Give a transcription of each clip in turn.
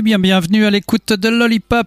bien, bienvenue à l'écoute de Lollipop.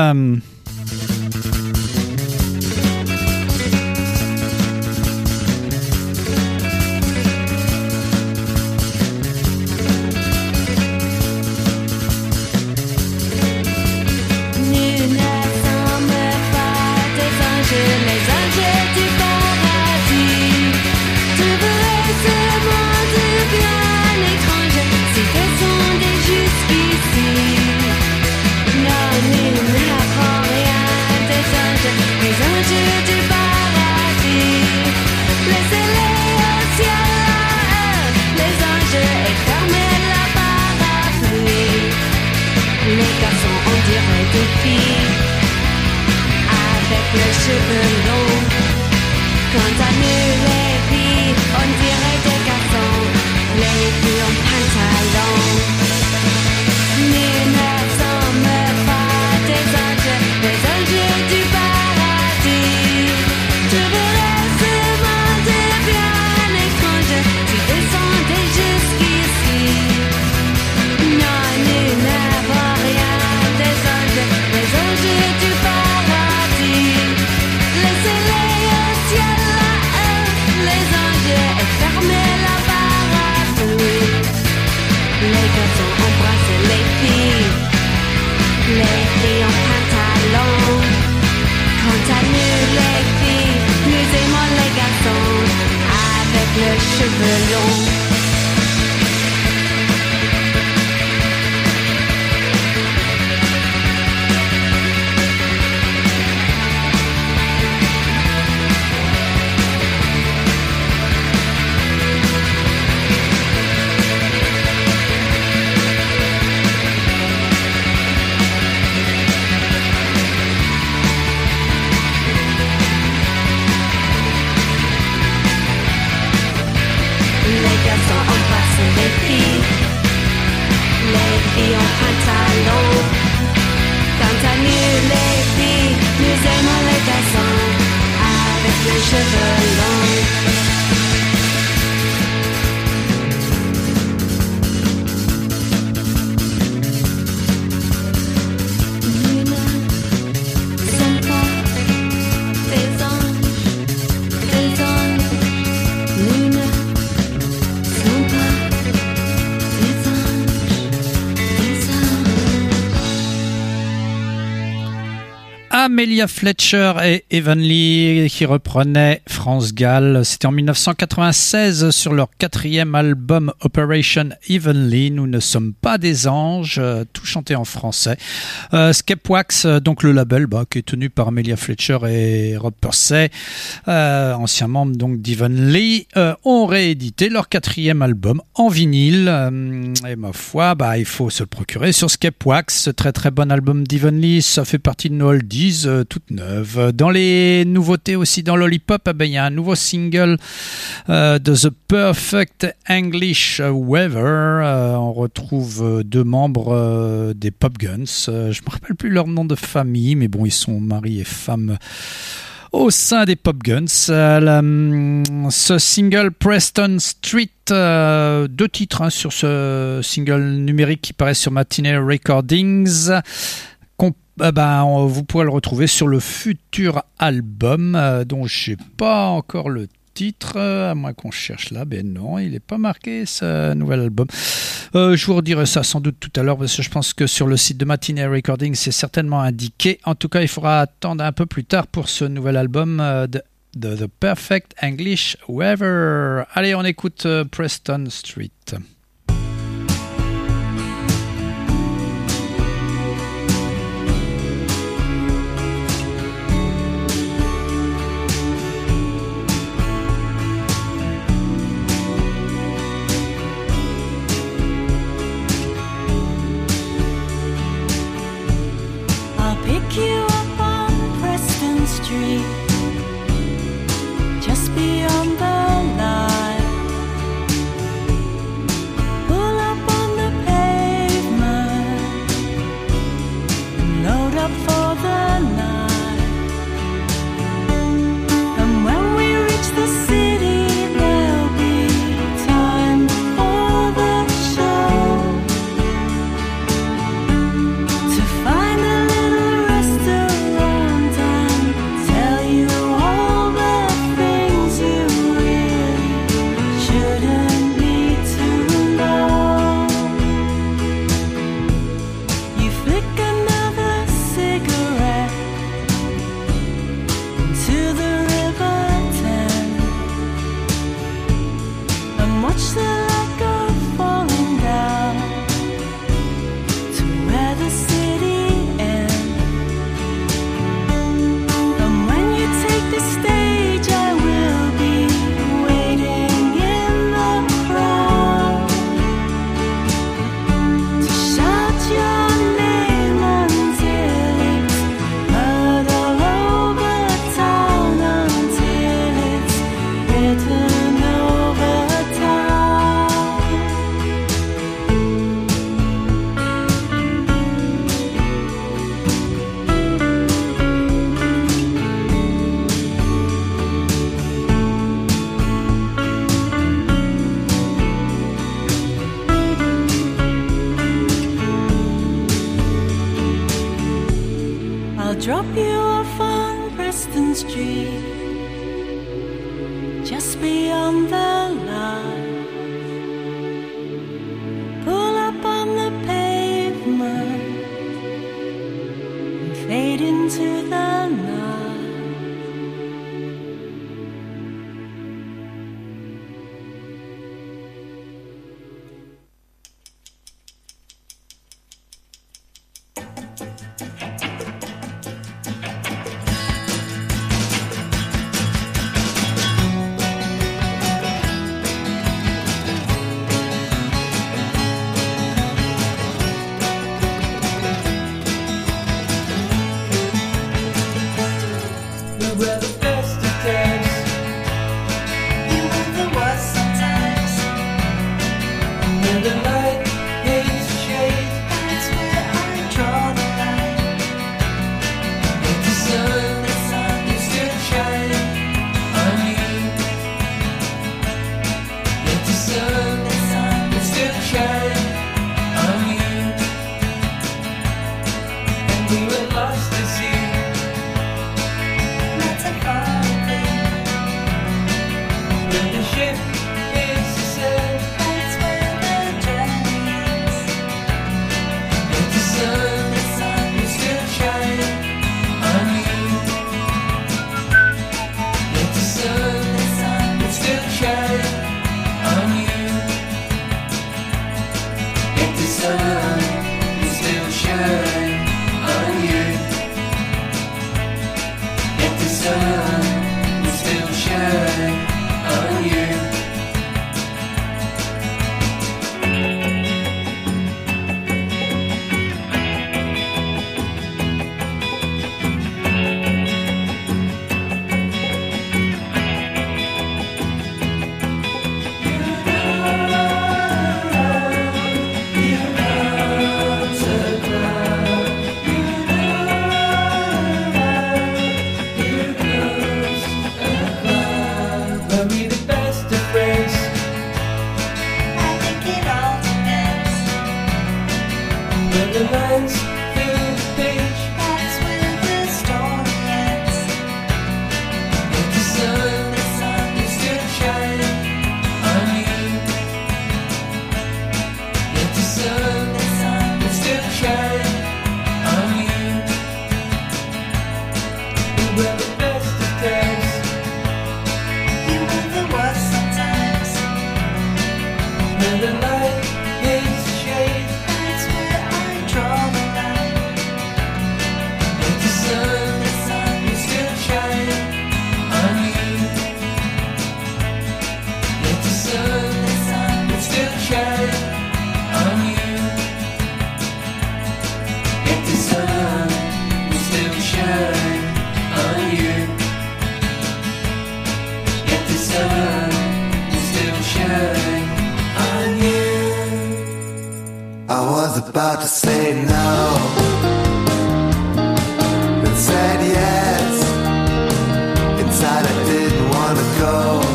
Amelia Fletcher et Evenly qui reprenaient France Gall. C'était en 1996 sur leur 4e album Operation Evenly. Nous ne sommes pas des anges, tout chanté en français. Skepwax, donc le label qui est tenu par Amelia Fletcher et Rob Pursey, anciens membres donc d'Evenly, ont réédité leur 4e album en vinyle. Et ma foi, il faut se le procurer sur Skepwax, ce très très bon album d'Evenly. Ça fait partie de nos oldies toute neuve. Dans les nouveautés aussi dans Lollipop, il y a un nouveau single de The Perfect English Weather. On retrouve 2 membres des Pop Guns. Je ne me rappelle plus leur nom de famille, mais bon, ils sont mari et femme au sein des Pop Guns. Ce single Preston Street, 2 titres sur ce single numérique qui paraît sur Matinee Recordings. Vous pourrez le retrouver sur le futur album dont je n'ai pas encore le titre, à moins qu'on cherche là. Non, il n'est pas marqué ce nouvel album. Je vous redirai ça sans doute tout à l'heure parce que je pense que sur le site de Matinee Recording c'est certainement indiqué. En tout cas, il faudra attendre un peu plus tard pour ce nouvel album de The Perfect English Weather. Allez, on écoute Preston Street. Pick you up on Preston Street, just beyond the line. I'll drop you off on Preston Street, just beyond the line. Pull up on the pavement and fade into the night. About to say no, then said yes. Inside I didn't want to go.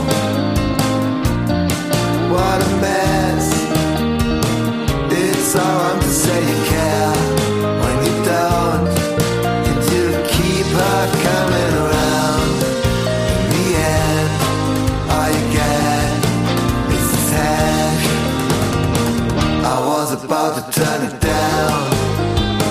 What a mess. It's so wrong to say you care when you don't, and you keep her coming around. In the end, all you get is this hash. I was about to turn it down.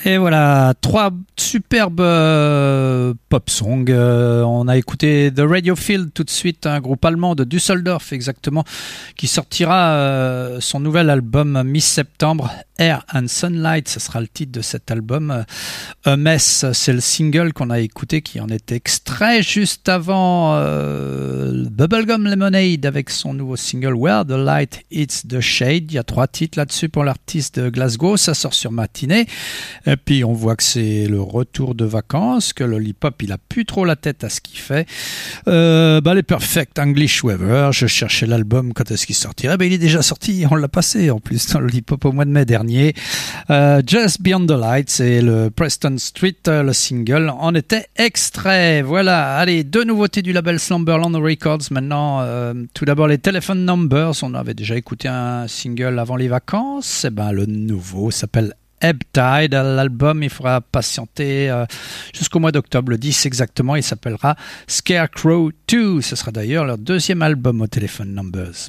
Et voilà, trois superbes pop songs. On a écouté The Radio Field tout de suite, un groupe allemand de Düsseldorf exactement, qui sortira son nouvel album mi-septembre, Air and Sunlight, ce sera le titre de cet album. A Mess, c'est le single qu'on a écouté qui en est extrait juste avant Bubblegum Lemonade avec son nouveau single Where the Light Hits the Shade. Il y a 3 titres là-dessus pour l'artiste de Glasgow, ça sort sur Matinée. Et puis on voit que c'est le retour de vacances, que Lollipop il a plus trop la tête à ce qu'il fait. Les Perfect English Weather, je cherchais l'album, quand est-ce qu'il sortirait? Il est déjà sorti, on l'a passé en plus dans Lollipop au mois de mai dernier. Just Beyond the Lights, c'est le Preston Street, le single en était extrait. Voilà, allez, 2 nouveautés du label Slumberland Records maintenant. Tout d'abord les Telephone Numbers, on avait déjà écouté un single avant les vacances. Le nouveau s'appelle Ebb Tide. L'album, il faudra patienter jusqu'au mois d'octobre, le 10 exactement. Il s'appellera Scarecrow 2. Ce sera d'ailleurs leur 2e album au Telephone Numbers.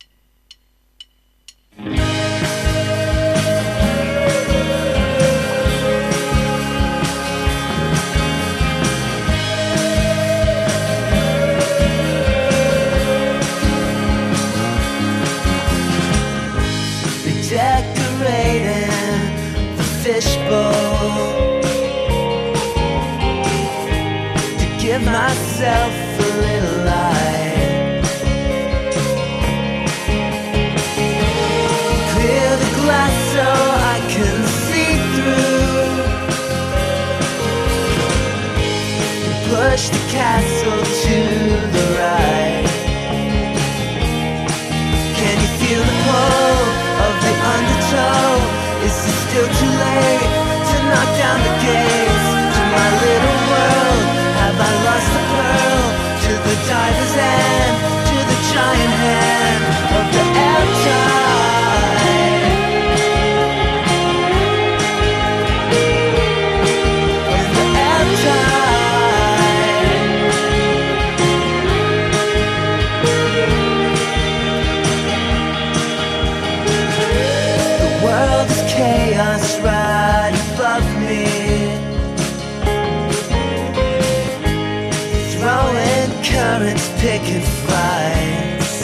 Decorating the fishbowl to give myself a little light. Clear the glass so I can see through. Push the castle to the right. Can you feel the pull of the undertow? Is it still too late to knock down the gates to my little world? Have I lost the pearl to the diver's end, to the giant hand of the ebb tide? Of the ebb tide. The world is chaos right above me, throwing currents, picking fights.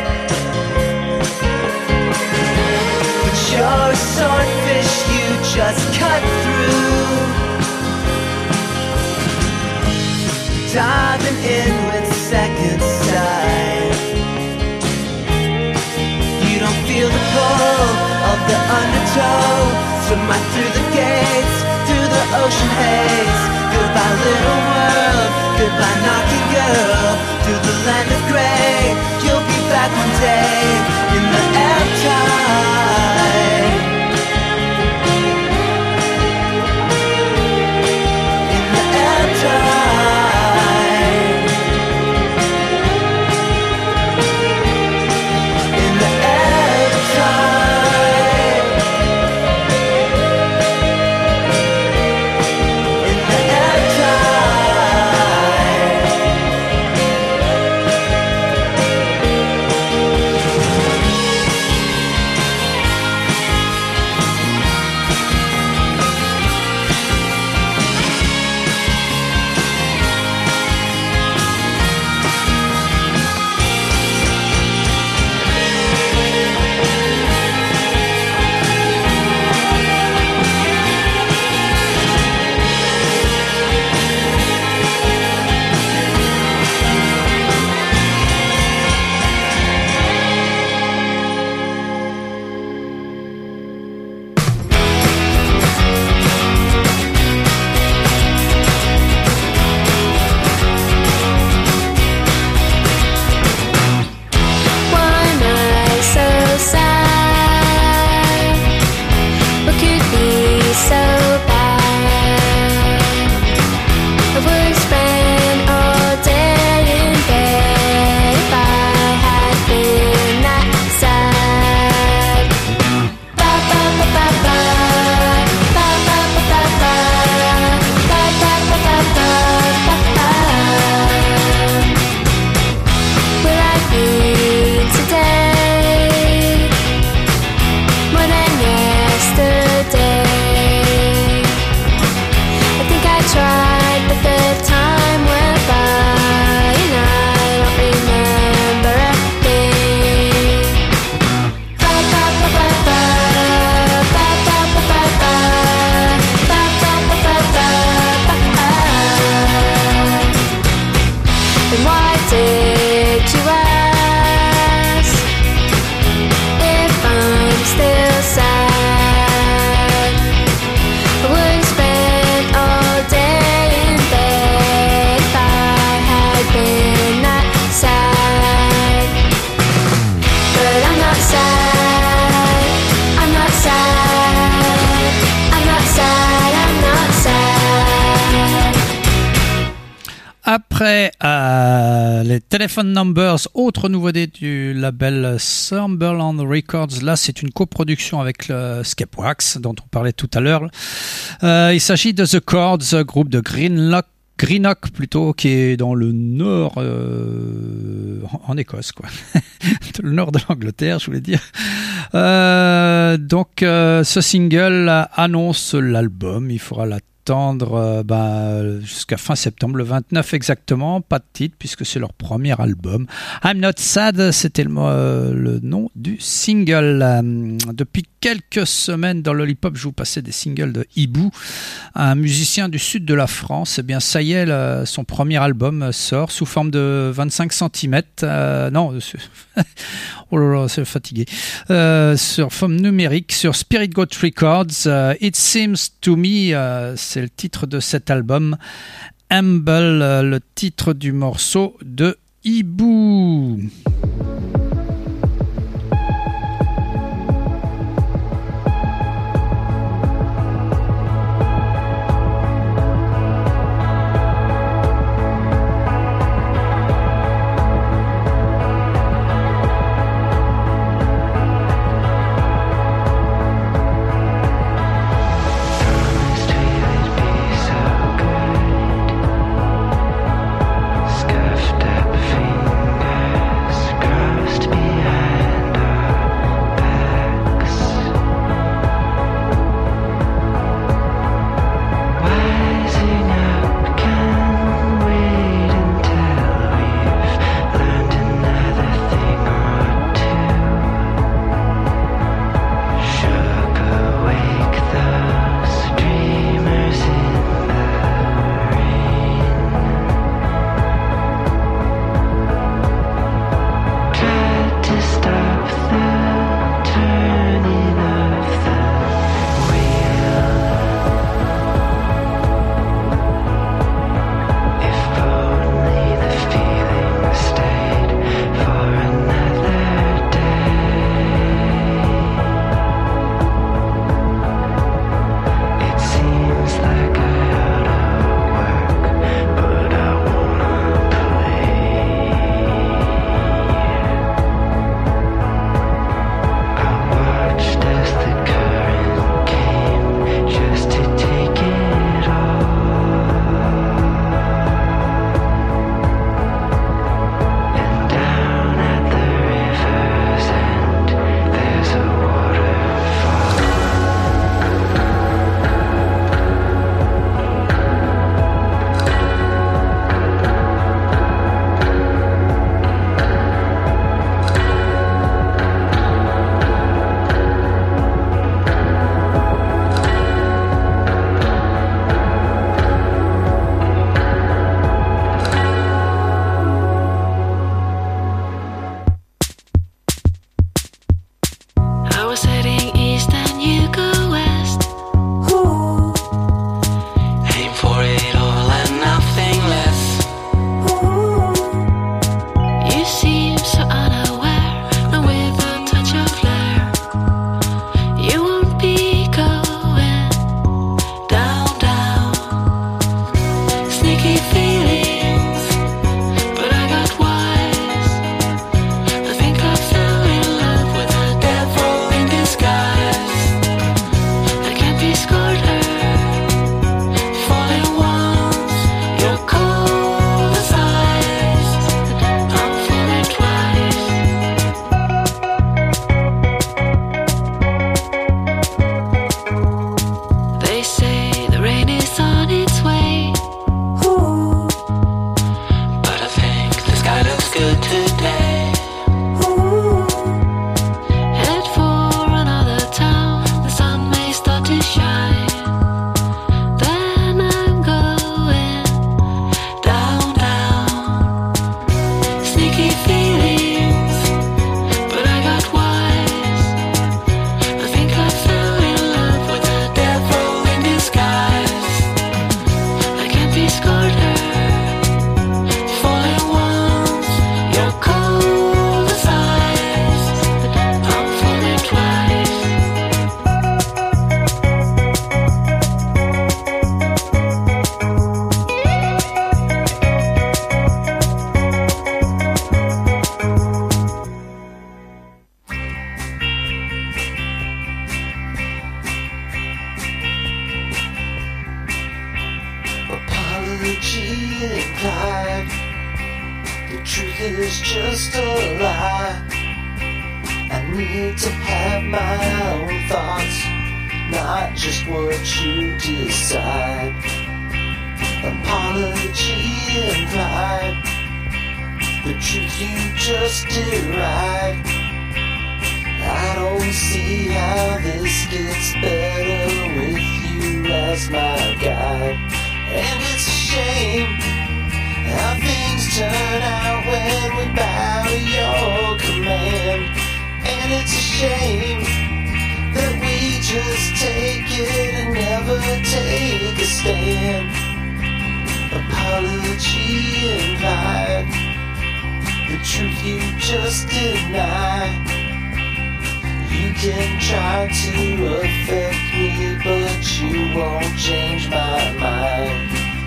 But you're a swordfish, you just cut through, diving in with second sight. You don't feel the pull of the undertow. Swim right through the gates, through the ocean haze. Goodbye little world, goodbye knocking girl. Through the land of grey, you'll be back one day in the ebb tide. In the ebb tide. In the ebb tide. In the ebb tide. I did you ask if I'm still sad? I wouldn't spend all day in bed if I had been that sad. But I'm not sad, I'm not sad, I'm not sad, I'm not sad. Après les Telephone Numbers, autre nouveauté du label Slumberland Records, là c'est une coproduction avec le Skepwax dont on parlait tout à l'heure. Il s'agit de The Chords, groupe de Greenock plutôt, qui est dans le nord, en Écosse quoi, le nord de l'Angleterre je voulais dire. Donc ce single annonce l'album, il faudra l'attendre jusqu'à fin septembre, le 29 exactement, pas de titre puisque c'est leur premier album. I'm Not Sad, c'était le nom du single. Depuis quelques semaines dans Lollipop, je vous passais des singles de Hibou, un musicien du sud de la France. Eh bien ça y est, son premier album sort sous forme de 25 cm, non oh là là, c'est fatigué, sur forme numérique sur Spirit Goat Records. It Seems to Me, c'est le titre de cet album. Humble, le titre du morceau de Hibou. Scuffed up fingers crossed behind our backs. Wising up can wait until we've learned another thing or two. Shook awake those dreamers in the rain. Tried to stop the turning of the wheel. If only the feeling stayed for another day. It seems like I ought to work, but I wanna play. I watched as the current came just to take it all. And down at the river's end, there's a waterfall. I was heading east and you go west. Aim for it all and nothing less. You seem so unaware, and with a touch of flair, you won't be going down, down. Sneaky feelings, but I got wise. I think I fell in love with the devil in disguise. I can't be scored her, falling once, you're cold as ice. I'm falling twice. They say the rain is on its way, but I think the sky looks good today. Head for another town, the sun may start to shine. Then I'm going down, down. sneaky feelings, but I got wise. I think I fell in love with the devil in disguise. I can't be scored her, falling once, you're cold as ice. I'm falling twice. Apology implied. The truth is just a lie. I need to have my own thoughts, not just what you decide. Apology implied. The truth you just deride. I don't see how this gets better with you as my guide. And it's a shame how things turn out when we bow to your command. And it's a shame that we just take it and never take a stand. Apology implied. The truth you just deny. You can try to affect me, but you won't change my mind.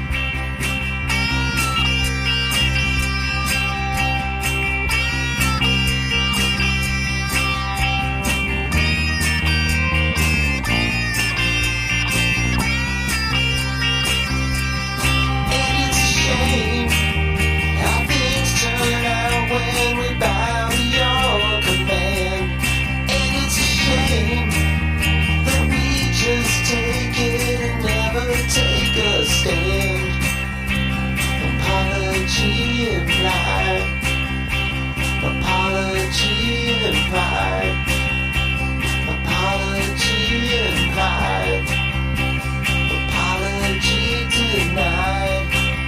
And it's a shame how things turn out when we bow to your command. And it's a shame that we just take it and never take a stand. Apology implied. Apology implied. Apology implied. Apology denied.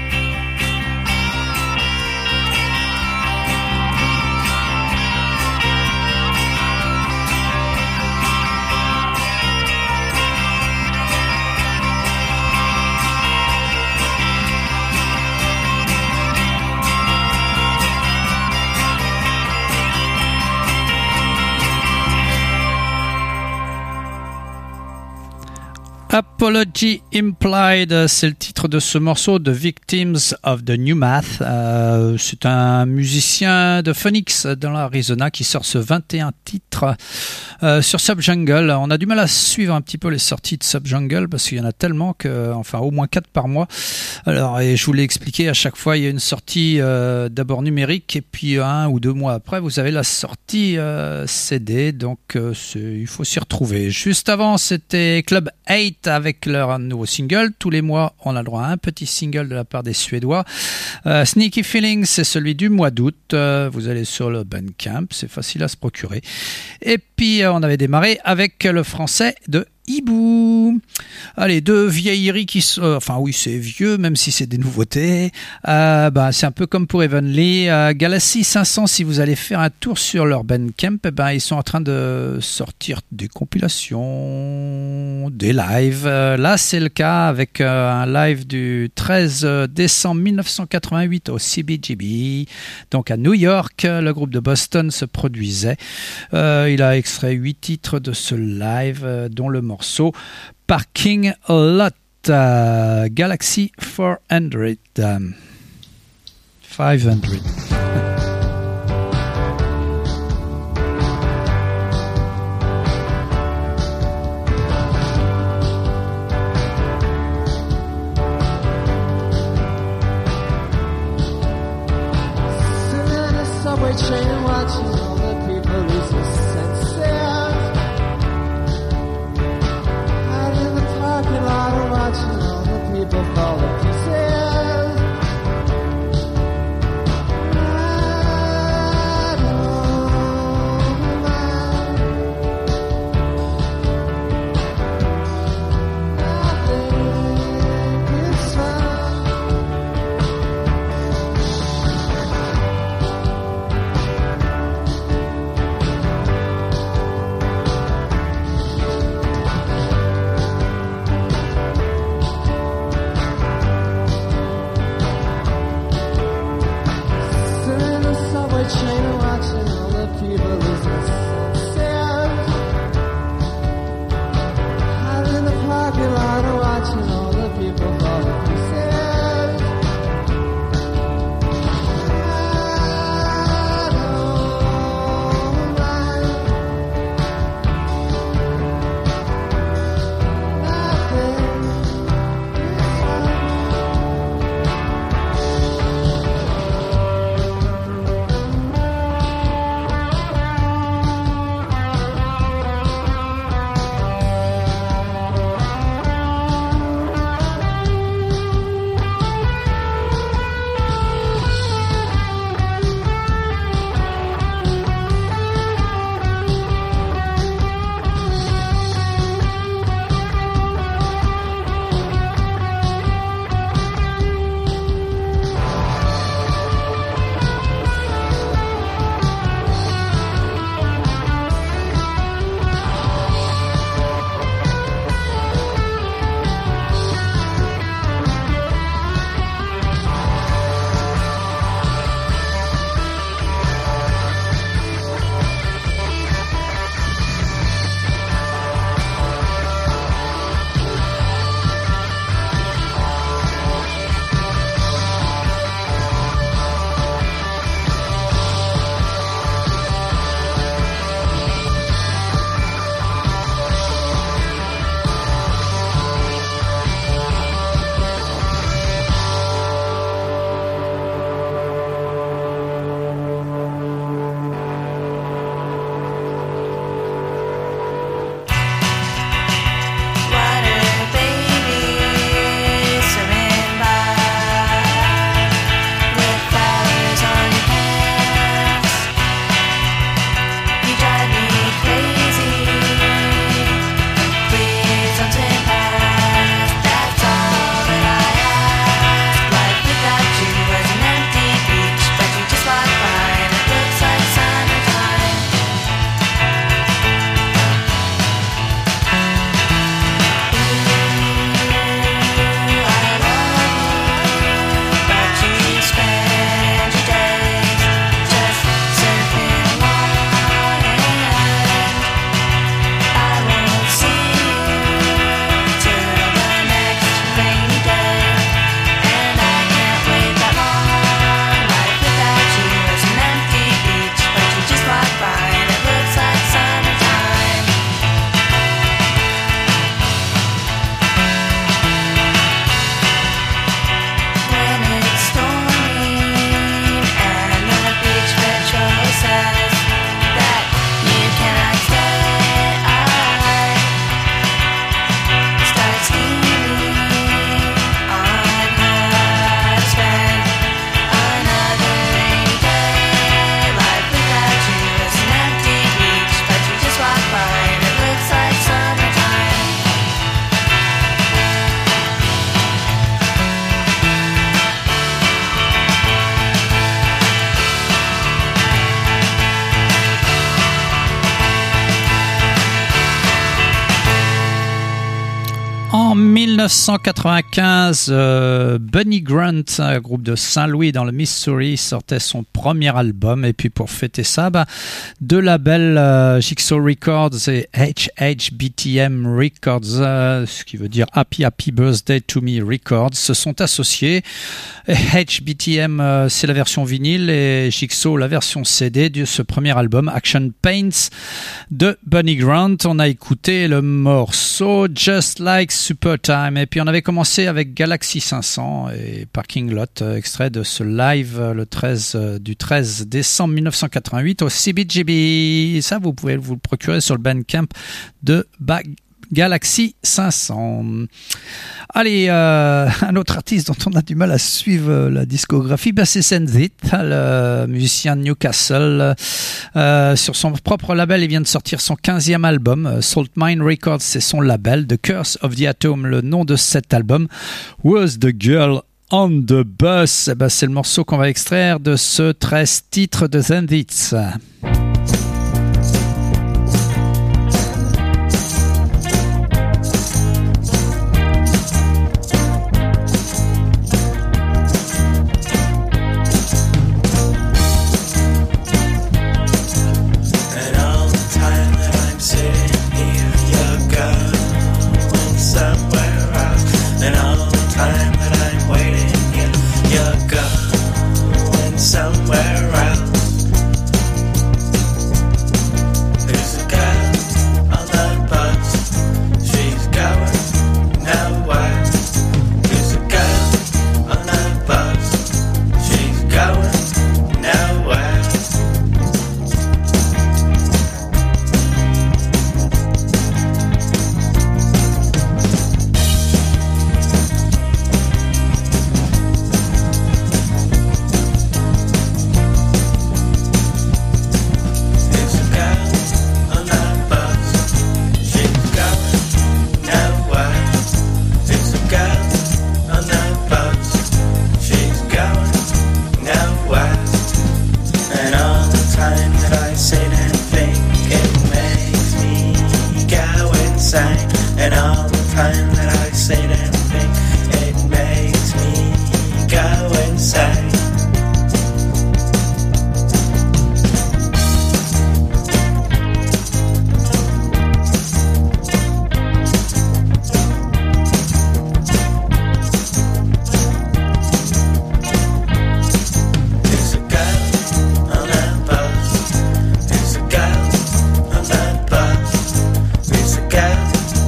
Apology Implied, c'est le titre de ce morceau de Victims of the New Math. C'est un musicien de Phoenix dans l'Arizona qui sort ce 21 titres sur Subjungle. On a du mal à suivre un petit peu les sorties de Subjungle parce qu'il y en a tellement que, enfin, au moins 4 par mois. Alors, et je vous l'ai expliqué, à chaque fois il y a une sortie d'abord numérique et puis 1 ou 2 mois après vous avez la sortie CD, donc il faut s'y retrouver. Juste avant c'était Club 8 avec leur nouveau single. Tous les mois on a le droit à un petit single de la part des Suédois. Sneaky Feelings, c'est celui du mois d'août. Vous allez sur le Bandcamp, c'est facile à se procurer. Et puis on avait démarré avec le français de Hibou. Allez, 2 vieilleries qui sont... enfin oui, c'est vieux, même si c'est des nouveautés. C'est un peu comme pour Evenly. Galaxy 500, si vous allez faire un tour sur leur Bandcamp, ils sont en train de sortir des compilations, des lives. Là, c'est le cas avec un live du 13 décembre 1988 au CBGB. Donc à New York, le groupe de Boston se produisait. Il a extrait 8 titres de ce live, dont le morceau Parking Lot, Galaxy 400. 500. Train watching all the people lose their senses. Out in the parking lot watching all the people fall to pieces. I don't mind. I think it's fine. subway train and watching all the people lose their senses. Out in the parking lot and watching all the people fall to pieces. I don't mind nothing. En 1995, Bunny Grunt, un groupe de Saint-Louis dans le Missouri, sortait son premier album. Et puis pour fêter ça, deux labels, Jigsaw Records et HHBTM Records, ce qui veut dire Happy Birthday to Me Records, se sont associés. HBTM, c'est la version vinyle, et Jigsaw, la version CD de ce premier album, Action Paints de Bunny Grunt. On a écouté le morceau Just Like Super Time, et puis on avait commencé avec Galaxy 500 et Parking Lot, extrait de ce live du 13 décembre 1988 au CBGB. Ça, vous pouvez vous le procurer sur le Bandcamp de Galaxy 500. Allez, un autre artiste dont on a du mal à suivre la discographie, c'est Senzit, le musicien de Newcastle. Sur son propre label, il vient de sortir son 15e album. Salt Mine Records, c'est son label. The Curse of the Atom, le nom de cet album. Was the Girl on the Bus? C'est le morceau qu'on va extraire de ce 13 titres de Senzit. nowhere else. There's a girl on the bus, she's going nowhere. There's a girl on the bus, she's going nowhere. And all the time that I say that thing, it makes me go insane. There's a girl on the bus. There's a girl on the bus. There's a girl.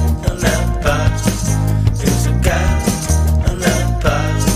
There's a girl on the bus.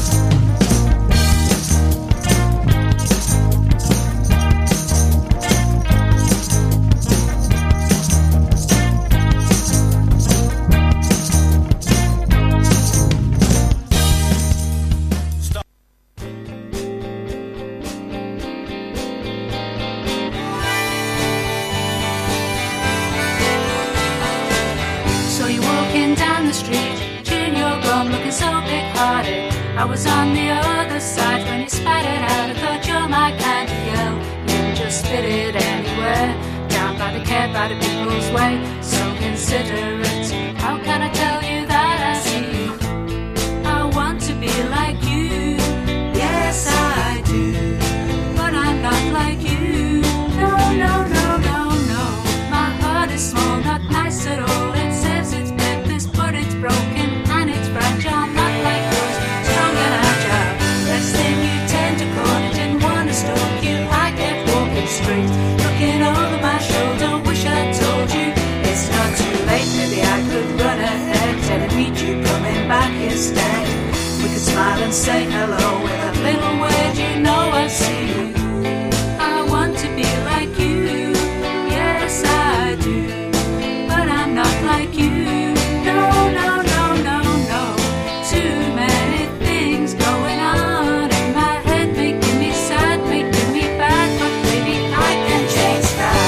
So you're walking down the street, chewing your gum, looking so big-hearted. I was on the other side when you spat it out. I thought you're my kind of girl. You would just spit it anywhere. Down by the care, by the people's way. So considerate. How can I tell you that I see you? I want to be like you. Yes, I do. But I'm not like you. No, no, no, no, no. My heart is small, not nice at all. It says it's purpose, but it's broken and it's fragile. Not like yours, strong and agile. Best thing you tend to call it. Didn't want to stalk you. I kept walking straight, looking over my shoulder. Wish I told you it's not too late. Maybe I could run ahead, tell and meet you coming back instead. We could smile and say hello with a little word. You know I see you. I want to be like you. Yes, I do. But I'm not like you. No, no, no, no, no. Too many things going on in my head, making me sad, making me bad. But maybe I can change that.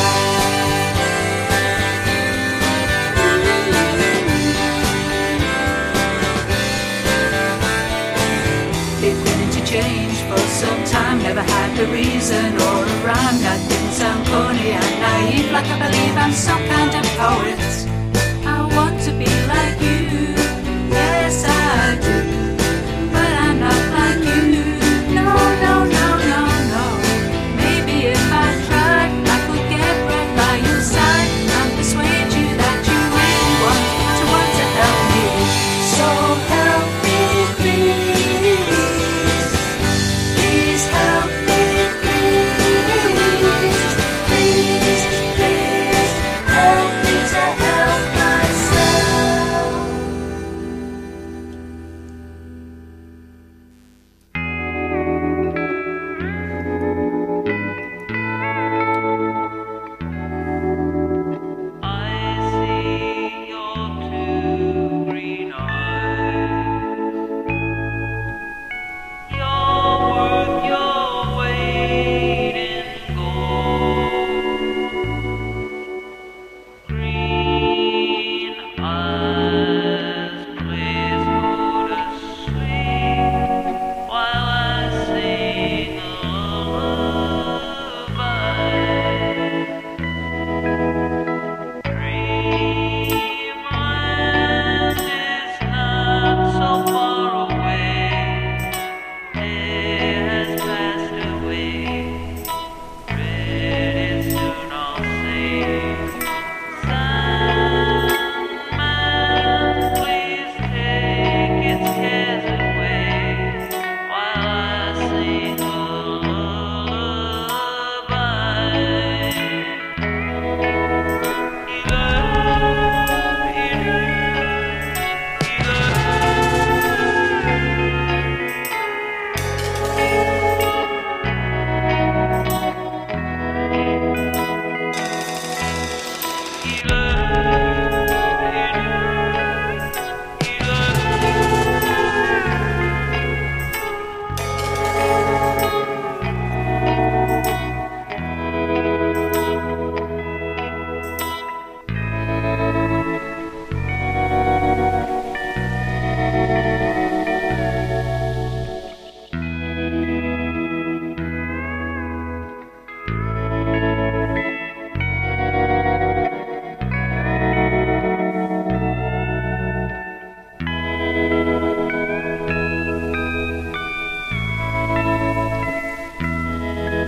Been willing to change for some time. Never had the reason or a rhyme that didn't sound corny and naive. Like I believe I'm some kind of poet. I want to be like you. Yes, I do. But I'm not like you. No, no, no, no, no. Maybe if I tried, I could get right by your side and persuade you that you really want to help me. So help me, please. Please help me, please.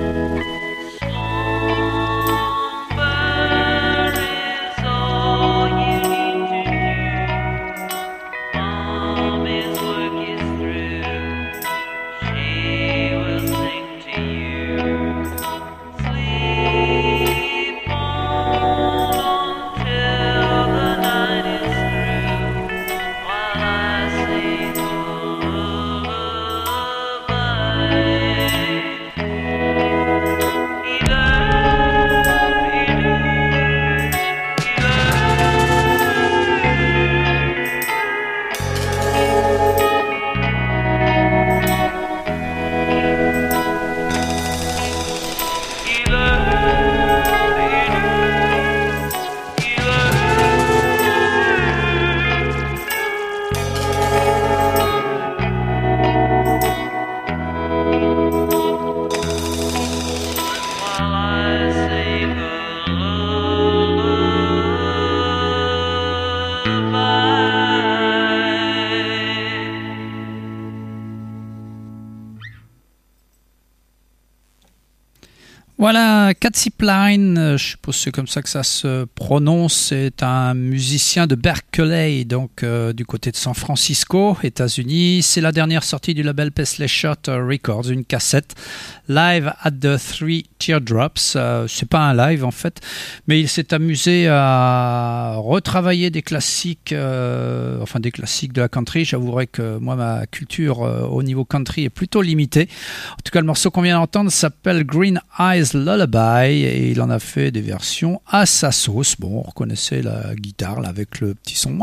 Voilà, Cat Zipline, je suppose que c'est comme ça que ça se prononce, c'est un musicien de Berkeley, donc du côté de San Francisco, États-Unis. C'est la dernière sortie du label Paisley Shot Records, une cassette Live at the Three Teardrops. C'est pas un live en fait, mais il s'est amusé à retravailler des classiques, des classiques de la country. J'avouerai que moi, ma culture au niveau country est plutôt limitée. En tout cas, le morceau qu'on vient d'entendre s'appelle Green Eyes Lullaby et il en a fait des versions à sa sauce. Bon, on reconnaissait la guitare là, avec le petit son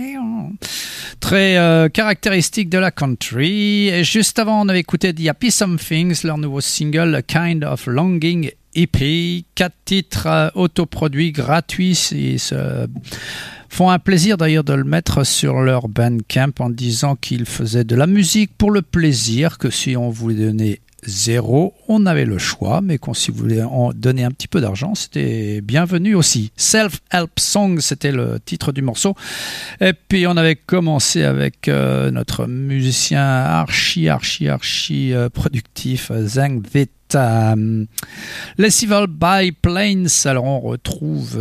très caractéristique de la country. Et juste avant, on avait écouté The Happy Somethings, leur nouveau single A Kind of Longing EP. 4 titres autoproduits gratuits. Ils se font un plaisir d'ailleurs de le mettre sur leur Bandcamp en disant qu'ils faisaient de la musique pour le plaisir, que si on voulait donner 0, on avait le choix, mais si vous voulez en donner un petit peu d'argent, c'était bienvenu aussi. Self-Help Song, c'était le titre du morceau. Et puis on avait commencé avec notre musicien archi productif, Zeng Vit. Les Evil Biplanes, alors on retrouve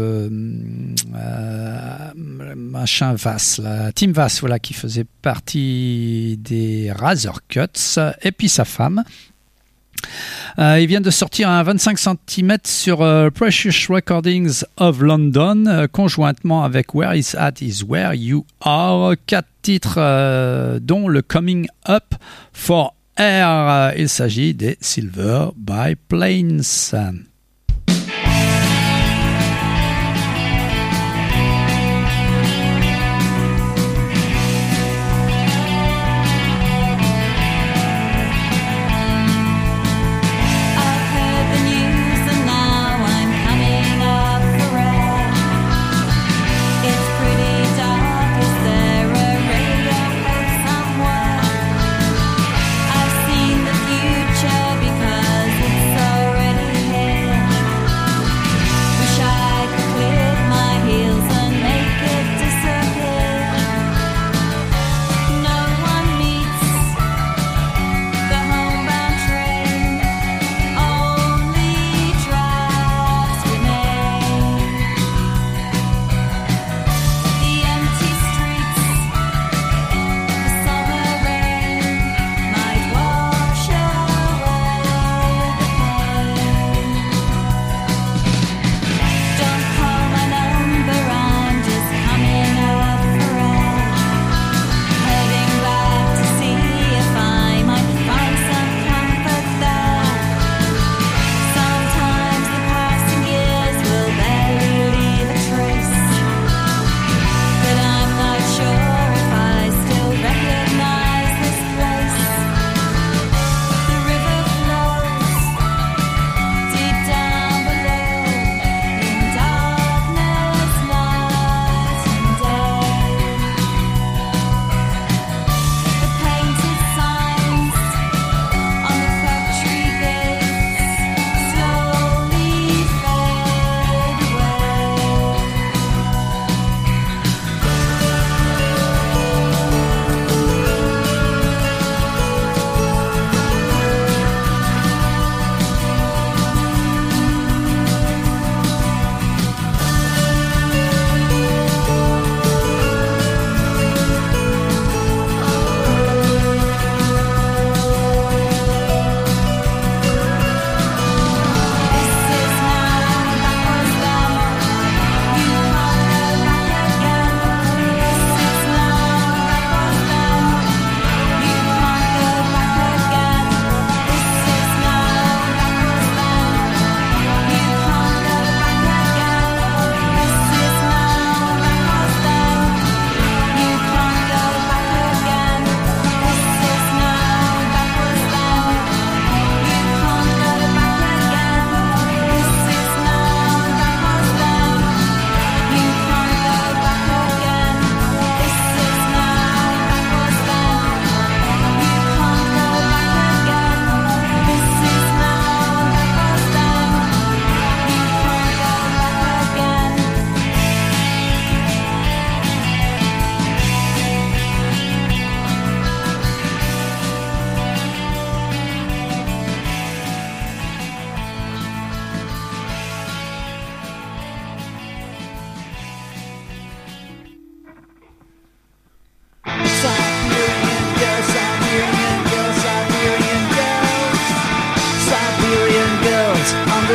machin Vass, Tim Vass, voilà, qui faisait partie des Razorcuts, et puis sa femme. Il vient de sortir un 25 cm sur Precious Recordings of London, conjointement avec Where Is At Is Where You Are, 4 titres dont le Coming Up for Air. Il s'agit des Silver Biplanes. I've seen the future because it's already here.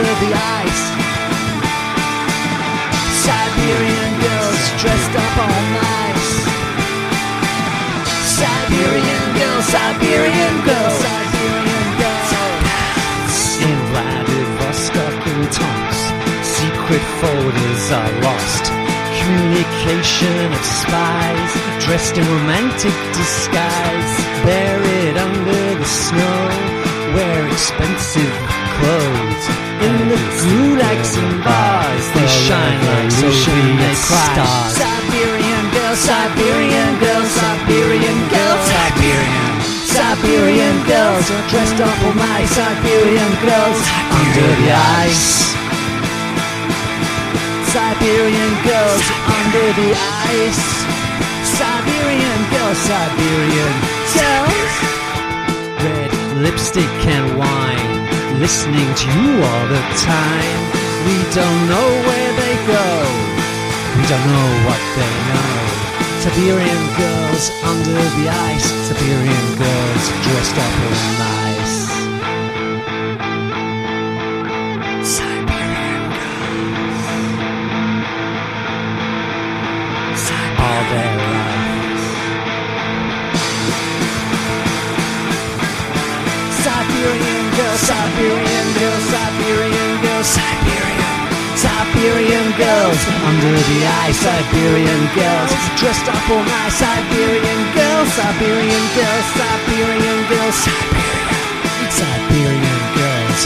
under the ice. Siberian girls dressed up all nice. Siberian girls, Siberian girls, Siberian girls. In Vladivostok and Tomsk, secret folders are lost. Communication of spies, dressed in romantic disguise. Buried under the snow, wear expensive clothes. In the gulags and bars, they shine like Soviet stars. Siberian girls, Siberian girls, Siberian girls, Siberian girls, dressed up all night. Siberian girls under the ice. Siberian girls under the ice. Siberian girls, Siberian girls. Red lipstick and wine, listening to you all the time. We don't know where they go, we don't know what they know. Siberian girls under the ice. Siberian girls dressed up all nice. Siberian girls, all their lives. Siberian girls, Siberian girls, Siberian girls, Siberian girls under the ice. Siberian girls dressed up all night. Siberian girls, Siberian girls, Siberian girls, Siberian girls.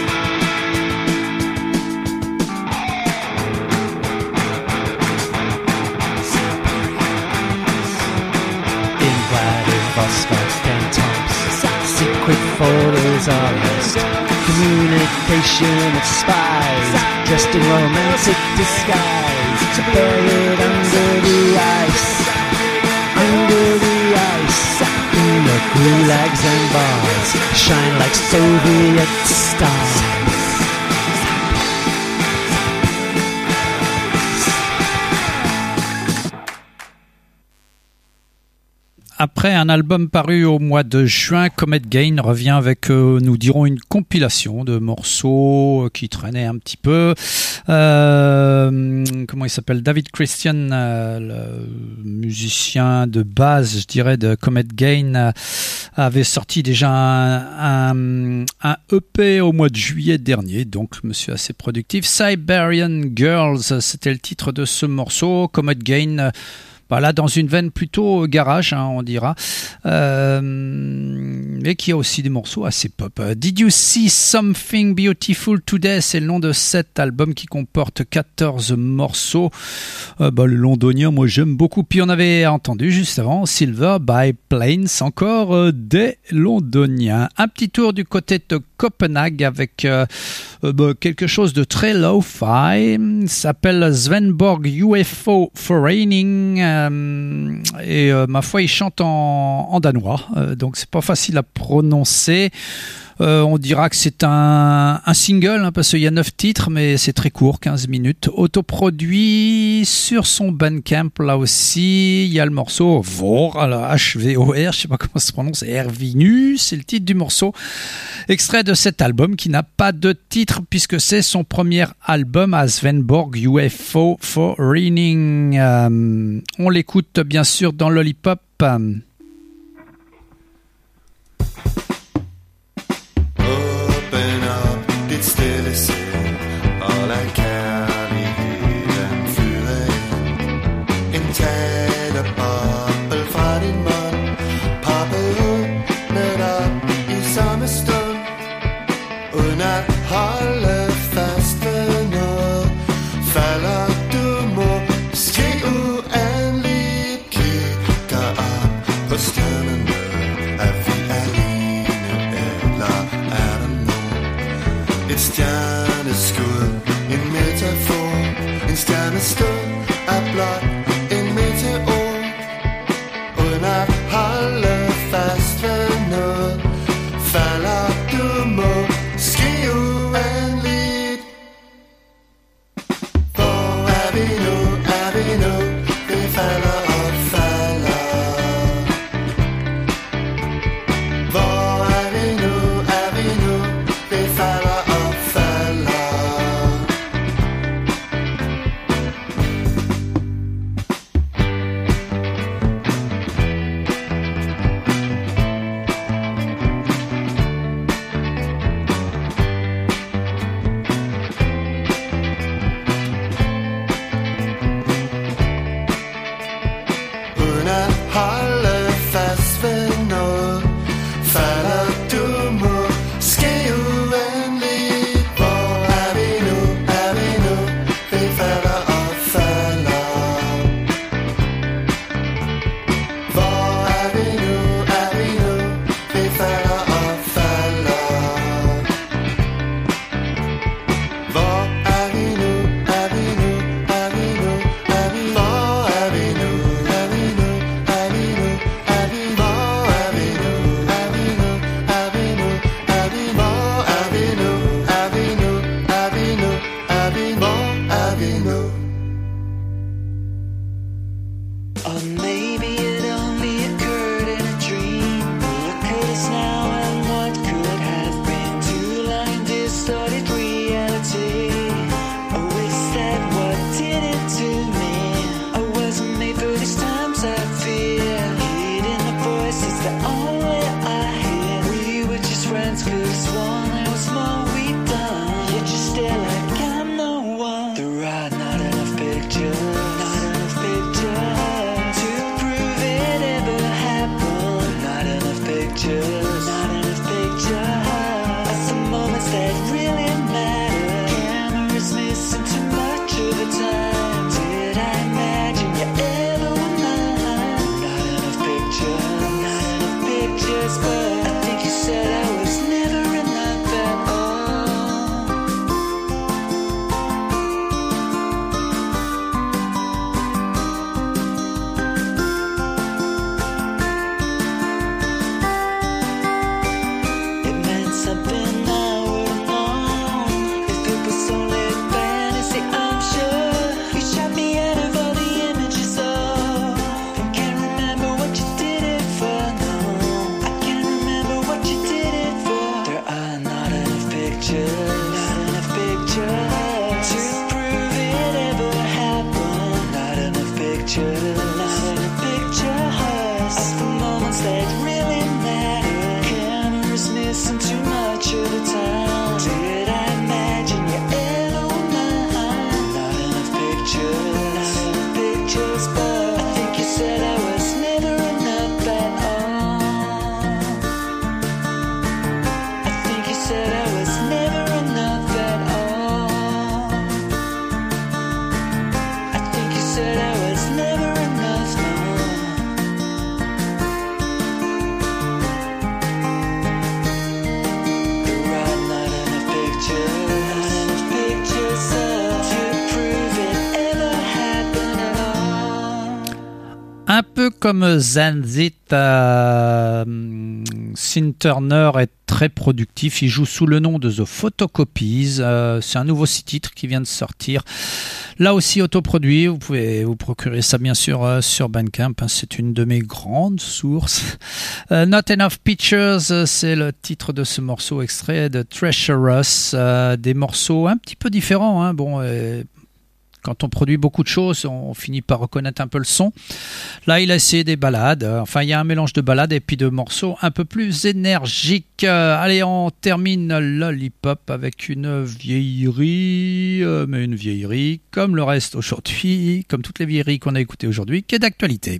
In Vladivostok and Tomsk, secret photos are lost. Communication of spies, dressed in romantic disguise. Buried under the ice, under the ice. In the gulags and bars, shine like Soviet stars. Après un album paru au mois de juin, Comet Gain revient avec, nous dirons, une compilation de morceaux qui traînaient un petit peu. Comment il s'appelle ? David Christian, le musicien de base, je dirais, de Comet Gain, avait sorti déjà un EP au mois de juillet dernier, donc monsieur assez productif. Siberian Girls, c'était le titre de ce morceau. Comet Gain, là dans une veine plutôt garage, on dira, mais qui a aussi des morceaux assez pop. Did You See Something Beautiful Today, c'est le nom de cet album qui comporte 14 morceaux. Le londonien, moi j'aime beaucoup. Puis on avait entendu juste avant Silver by Planes, encore des londoniens. Un petit tour du côté de Copenhague avec quelque chose de très lo-fi, s'appelle Svenborg UFO Foreigning, et ma foi il chante en danois, donc c'est pas facile à prononcer. On dira que c'est un single, parce qu'il y a 9 titres, mais c'est très court, 15 minutes. Autoproduit sur son Bandcamp, là aussi. Il y a le morceau Vor, alors H-V-O-R, je sais pas comment ça se prononce, Ervinu, c'est le titre du morceau. Extrait de cet album qui n'a pas de titre, puisque c'est son premier album à Svenborg UFO Foreigning. On l'écoute bien sûr dans Lollipop. Fella peu comme Zanzit, Sin Turner est très productif. Il joue sous le nom de The Photocopies. C'est un nouveau 6 titres qui vient de sortir. Là aussi autoproduit. Vous pouvez vous procurer ça bien sûr sur Bandcamp. C'est une de mes grandes sources. Not Enough Pictures, c'est le titre de ce morceau extrait de Treacherous. Des morceaux un petit peu différents. Hein. Bon. Quand on produit beaucoup de choses, on finit par reconnaître un peu le son. Là, il a essayé des ballades. Enfin, il y a un mélange de ballades et puis de morceaux un peu plus énergiques. Allez, on termine Lollipop avec une vieillerie, mais une vieillerie comme le reste aujourd'hui, comme toutes les vieilleries qu'on a écoutées aujourd'hui, qui est d'actualité.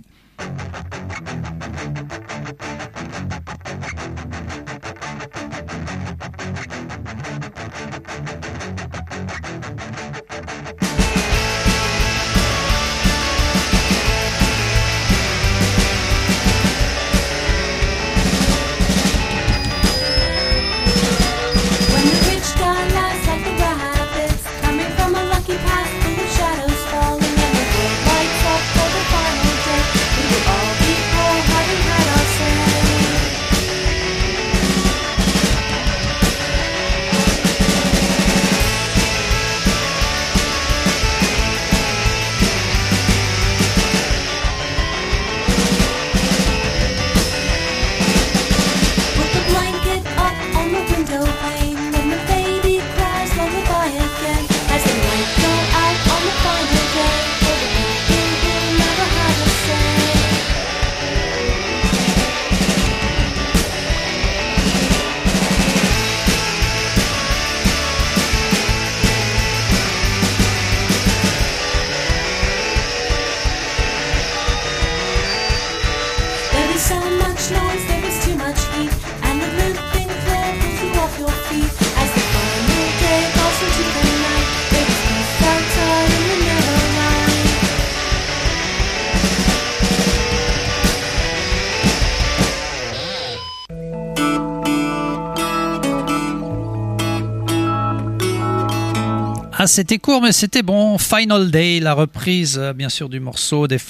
Ah, c'était court, mais c'était bon. Final Day, la reprise, bien sûr, du morceau des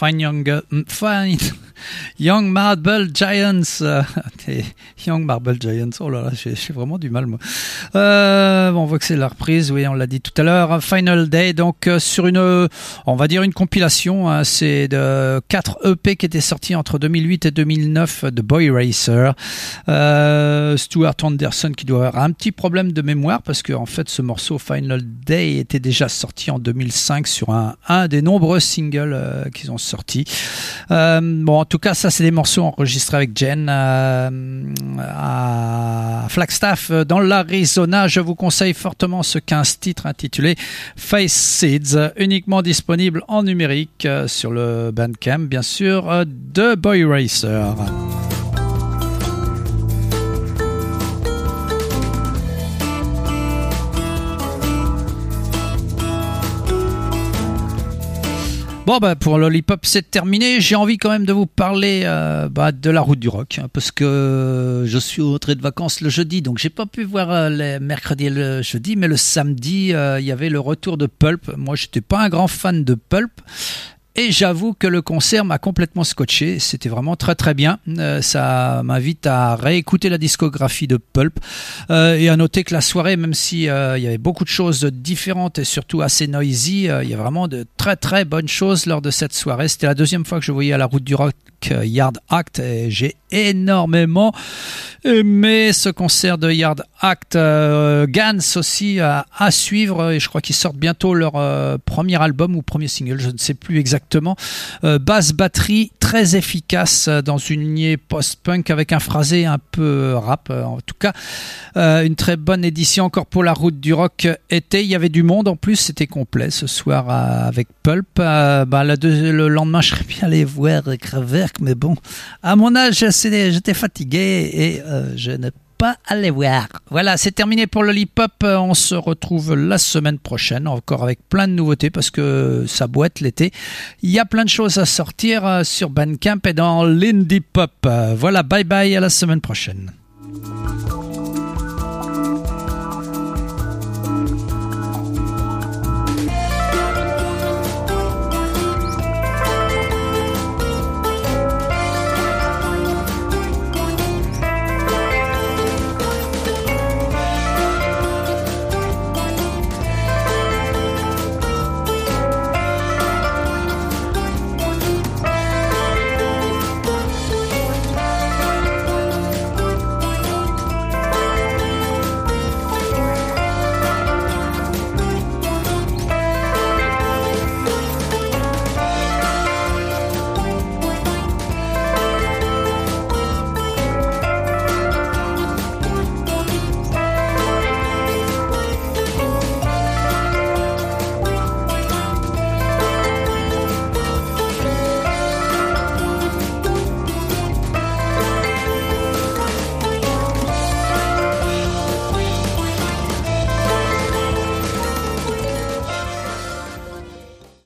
Young Marble Giants. Young Marble Giants. Oh là là, j'ai vraiment du mal, moi. Bon, on voit que c'est la reprise, oui, on l'a dit tout à l'heure. Final Day, donc, sur une, on va dire une compilation, hein, c'est de 4 EP qui étaient sortis entre 2008 et 2009 de Boy Racer. Stuart Anderson qui doit avoir un petit problème de mémoire parce que, en fait, ce morceau Final Day était déjà sorti en 2005 sur un des nombreux singles qu'ils ont sortis. Bon, en tout cas, ça, c'est des morceaux enregistrés avec Jen à Flagstaff, dans l'Arizona. Je vous conseille fortement ce 15 titres intitulé Face Seeds, uniquement disponible en numérique sur le Bandcamp, bien sûr, de Boy Racer. Bon, pour Lollipop, c'est terminé. J'ai envie quand même de vous parler de la route du rock, hein, parce que je suis rentré de vacances le jeudi, donc j'ai pas pu voir les mercredis et le jeudi, mais le samedi, il y avait le retour de Pulp. Moi, j'étais pas un grand fan de Pulp. Et j'avoue que le concert m'a complètement scotché. C'était vraiment très très bien. Ça m'invite à réécouter la discographie de Pulp et à noter que la soirée, même si il y avait beaucoup de choses différentes et surtout assez noisy, il y a vraiment de très très bonnes choses lors de cette soirée. C'était la deuxième fois que je voyais à la route du rock Yard Act et j'ai énormément aimé ce concert de Yard Act. Gans aussi à suivre, et je crois qu'ils sortent bientôt leur premier album ou premier single, je ne sais plus exactement. Basse batterie très efficace dans une lignée post-punk avec un phrasé un peu rap. En tout cas, une très bonne édition encore pour la route du rock été. Il y avait du monde en plus, c'était complet ce soir avec Pulp. Le lendemain, je serais bien allé voir Kraftwerk, mais bon, à mon âge, j'étais fatigué et je n'ai pas allé voir. Voilà, c'est terminé pour Lollipop. On se retrouve la semaine prochaine, encore avec plein de nouveautés parce que ça boîte l'été. Il y a plein de choses à sortir sur Bandcamp et dans l'Indie Pop. Voilà, bye bye, à la semaine prochaine.